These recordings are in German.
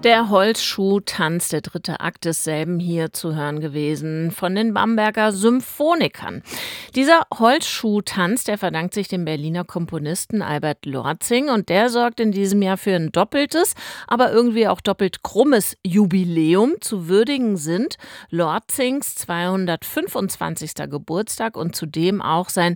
Der Holzschuhtanz, der dritte Akt desselben hier zu hören gewesen von den Bamberger Symphonikern. Dieser Holzschuhtanz, der verdankt sich dem Berliner Komponisten Albert Lorzing und der sorgt in diesem Jahr für ein doppeltes, aber irgendwie auch doppelt krummes Jubiläum. Zu würdigen sind Lorzings 225. Geburtstag und zudem auch sein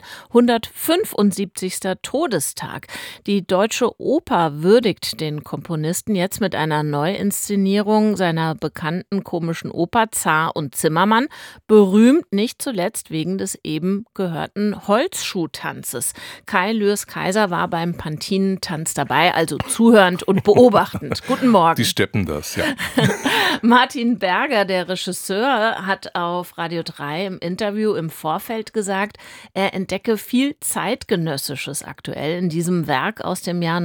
175. Todestag. Die Deutsche Oper würdigt den Komponisten jetzt mit einer Neuinszenierung seiner bekannten komischen Oper Zar und Zimmermann, berühmt nicht zuletzt wegen des eben gehörten Holzschuhtanzes. Kai Lürs-Kaiser war beim Pantinentanz dabei, also zuhörend und beobachtend. Guten Morgen. Die steppen das, ja. Martin Berger, der Regisseur, hat auf Radio 3 im Interview im Vorfeld gesagt, er entdecke viel Zeitgenössisches aktuell in diesem Werk aus dem Jahr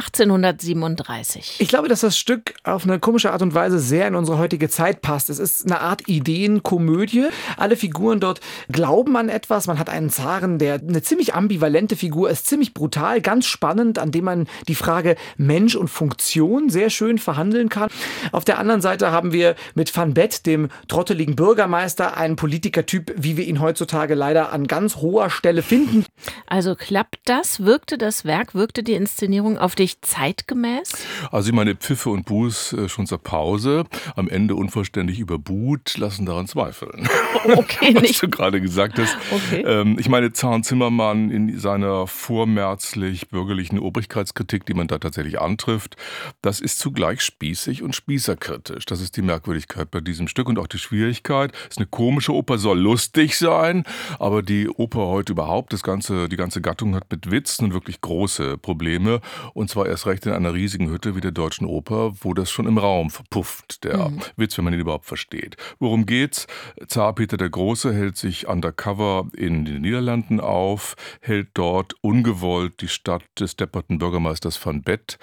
1837. Ich glaube, dass das Stück auf eine komische Art und Weise sehr in unsere heutige Zeit passt. Es ist eine Art Ideenkomödie. Alle Figuren dort glauben an etwas. Man hat einen Zaren, der eine ziemlich ambivalente Figur ist, ziemlich brutal, ganz spannend, an dem man die Frage Mensch und Funktion sehr schön verhandeln kann. Auf der anderen Seite haben wir mit Van Beth, dem trotteligen Bürgermeister, einen Politikertyp, wie wir ihn heutzutage leider an ganz hoher Stelle finden. Also klappt das? Wirkte die Inszenierung auf dich zeitgemäß? Also ich meine, Pfiffe und Buß schon zur Pause, am Ende unvollständig überbuht, lassen daran zweifeln. Okay, was nicht. du gerade gesagt hast. Okay. Ich meine, Zar und Zimmermann in seiner vormärzlich-bürgerlichen Obrigkeitskritik, die man da tatsächlich antrifft, das ist zugleich spießig und spießerkritisch. Das ist die Merkwürdigkeit bei diesem Stück und auch die Schwierigkeit. Es ist eine komische Oper, soll lustig sein, aber die Oper heute überhaupt, die ganze Gattung hat mit Witz nun wirklich große Probleme und zwar erst recht in einer riesigen Hütte wie der Deutschen Oper, wo das schon im Raum verpufft, der Witz, wenn man ihn überhaupt versteht. Worum geht's? Zar Peter der Große hält sich undercover in den Niederlanden auf, hält dort ungewollt die Stadt des depperten Bürgermeisters Van Beth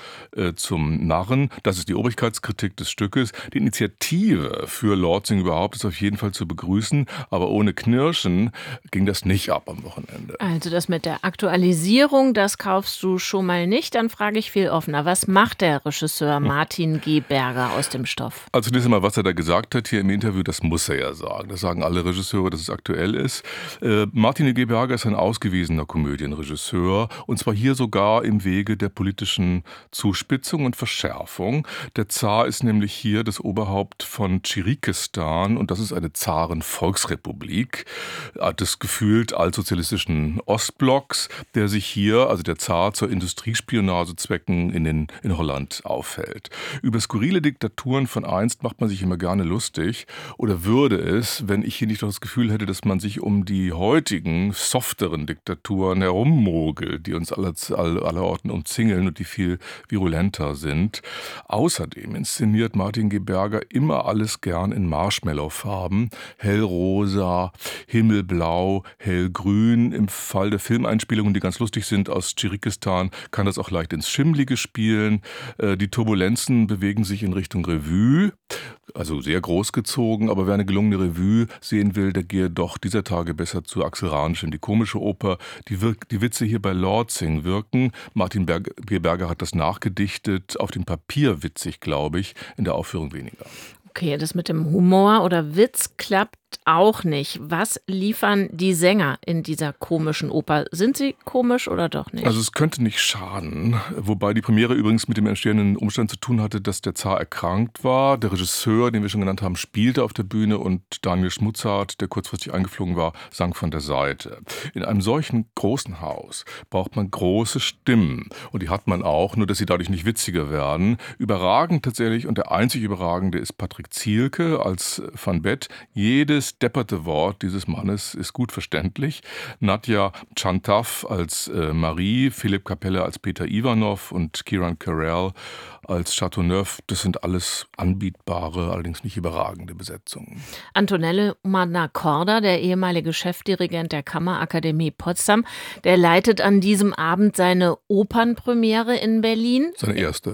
zum Narren. Das ist die Obrigkeitskritik des Stückes. Die Initiative für Lorzing überhaupt ist auf jeden Fall zu begrüßen, aber ohne Knirschen ging das nicht ab am Wochenende. Also das mit der Aktualisierung, das kaufst du schon mal nicht. Dann frage ich viel offener. Was macht der Regisseur Martin G. Berger aus dem Stoff? Also zunächst einmal, was er da gesagt hat hier im Interview, das muss er ja sagen. Das sagen alle Regisseure, dass es aktuell ist. Martin G. Berger ist ein ausgewiesener Komödienregisseur und zwar hier sogar im Wege der politischen Zuspitzung und Verschärfung. Der Zar ist nämlich hier das Oberhaupt von Tschirikistan und das ist eine Zaren-Volksrepublik des gefühlt altsozialistischen Ostblocks, der sich hier, also der Zar, zur Industriespionagezwecken in Holland aufhält. Über skurrile Diktaturen von einst macht man sich immer gerne lustig oder würde es, wenn ich hier nicht noch das Gefühl hätte, dass man sich um die heutigen, softeren Diktaturen herummogelt, die uns allerorten umzingeln und die viel virulenter sind. Außerdem inszeniert Martin G. Berger immer alles gern in Marshmallow-Farben, hellrosa, himmelblau, hellgrün. Im Fall der Filmeinspielungen, die ganz lustig sind aus Tschirikistan, kann das auch leicht ins Schimmlige spielen. Die Turbulenzen bewegen sich in Richtung Revue, also sehr groß gezogen, aber wer eine gelungene Revue sehen will, der gehe doch dieser Tage besser zu Axel Ranisch in die komische Oper. Die Witze hier bei Lorzing wirken. Martin G. Berger hat das nachgedichtet, auf dem Papier witzig, glaube ich, in der Aufführung weniger. Okay, das mit dem Humor oder Witz klappt auch nicht. Was liefern die Sänger in dieser komischen Oper? Sind sie komisch oder doch nicht? Also es könnte nicht schaden, wobei die Premiere übrigens mit dem entstehenden Umstand zu tun hatte, dass der Zar erkrankt war. Der Regisseur, den wir schon genannt haben, spielte auf der Bühne und Daniel Schmutzart, der kurzfristig eingeflogen war, sang von der Seite. In einem solchen großen Haus braucht man große Stimmen und die hat man auch, nur dass sie dadurch nicht witziger werden. Überragend tatsächlich und der einzig Überragende ist Patrick Zielke als Van Beth. Jedes depperte Wort dieses Mannes ist gut verständlich. Nadja Chantav als Marie, Philipp Kapelle als Peter Ivanov und Kieran Carell als Chateauneuf, das sind alles anbietbare, allerdings nicht überragende Besetzungen. Antonello Mannacorda, der ehemalige Chefdirigent der Kammerakademie Potsdam, der leitet an diesem Abend seine Opernpremiere in Berlin. Seine erste, ja.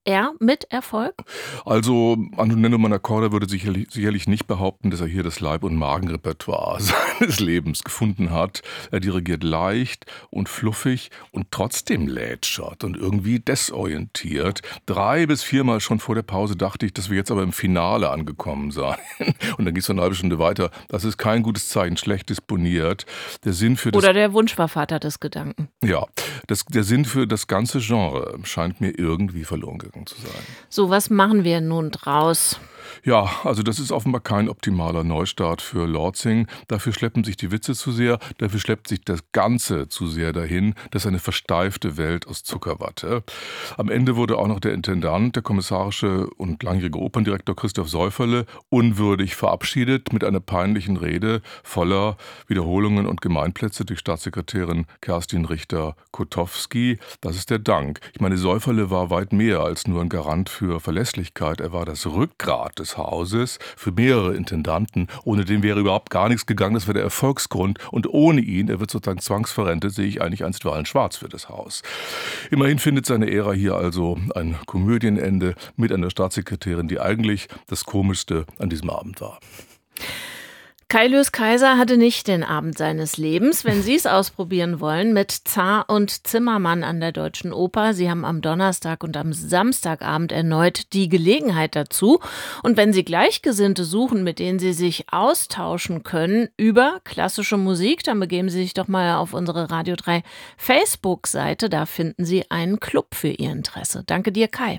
er mit Erfolg? Also Antonello Manacorda würde sicherlich nicht behaupten, dass er hier das Leib- und Magenrepertoire seines Lebens gefunden hat. Er dirigiert leicht und fluffig und trotzdem lätschert und irgendwie desorientiert. 3 bis 4 Mal schon vor der Pause dachte ich, dass wir jetzt aber im Finale angekommen seien. Und dann geht es eine halbe Stunde weiter. Das ist kein gutes Zeichen, schlecht disponiert. Der Sinn für das Oder der Wunsch war Vater des Gedanken. Ja, der Sinn für das ganze Genre scheint mir irgendwie verloren gegangen zu sein. So, was machen wir nun draus? Ja, also das ist offenbar kein optimaler Neustart für Lortzing. Dafür schleppen sich die Witze zu sehr, dafür schleppt sich das Ganze zu sehr dahin. Das ist eine versteifte Welt aus Zuckerwatte. Am Ende wurde auch noch der Intendant, der kommissarische und langjährige Operndirektor Christoph Säuferle, unwürdig verabschiedet mit einer peinlichen Rede voller Wiederholungen und Gemeinplätze durch Staatssekretärin Kerstin Richter-Kotowski. Das ist der Dank. Ich meine, Säuferle war weit mehr als nur ein Garant für Verlässlichkeit. Er war das Rückgrat des Hauses für mehrere Intendanten. Ohne den wäre überhaupt gar nichts gegangen. Das wäre der Erfolgsgrund. Und ohne ihn, er wird sozusagen zwangsverrentet, sehe ich eigentlich einstweilen schwarz für das Haus. Immerhin findet seine Ära hier also ein Komödienende mit einer Staatssekretärin, die eigentlich das Komischste an diesem Abend war. Kai Lös Kaiser hatte nicht den Abend seines Lebens. Wenn Sie es ausprobieren wollen, mit Zar und Zimmermann an der Deutschen Oper. Sie haben am Donnerstag und am Samstagabend erneut die Gelegenheit dazu. Und wenn Sie Gleichgesinnte suchen, mit denen Sie sich austauschen können über klassische Musik, dann begeben Sie sich doch mal auf unsere Radio 3 Facebook-Seite. Da finden Sie einen Club für Ihr Interesse. Danke dir, Kai.